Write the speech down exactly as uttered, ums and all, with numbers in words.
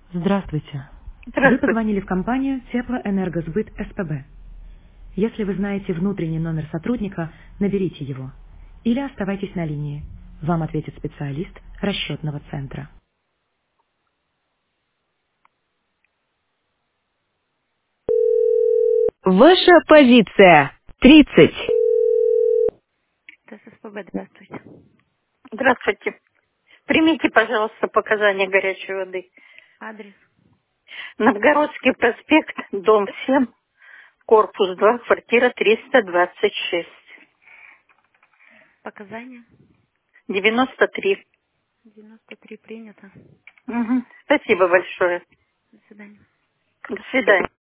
Здравствуйте. Вы Здравствуйте. позвонили в компанию Теплоэнергосбыт СПБ. Если вы знаете внутренний номер сотрудника, наберите его. Или оставайтесь на линии. Вам ответит специалист расчетного центра. Ваша позиция. тридцать. Это СПБ, здравствуйте. Здравствуйте. Примите, пожалуйста, показания горячей воды. Адрес. Новгородский проспект, дом семь, корпус два, квартира триста двадцать шесть. Показания. девяносто три. девяносто три принято. Мгм. Спасибо большое. До свидания. До свидания.